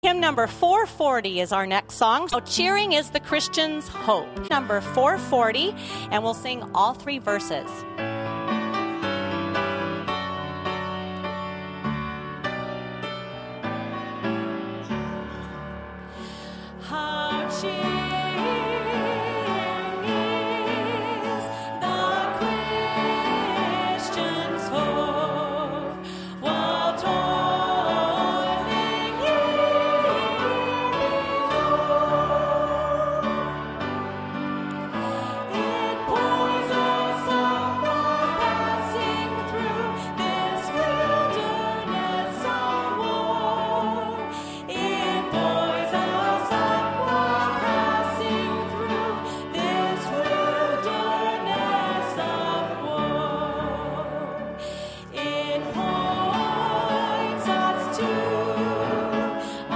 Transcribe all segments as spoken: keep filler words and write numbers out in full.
Hymn number four forty is our next song. So cheering is the Christian's hope. Number four forty, and we'll sing all three verses. How cheering is the Christian's hope, while toiling it pours us up while passing through this wilderness of war. It pours us up while passing through this wilderness of war. It points us to a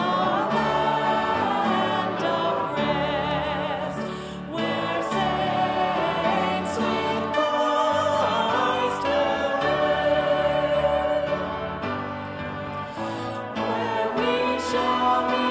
land of rest, where saints with Christ will reign, where we shall be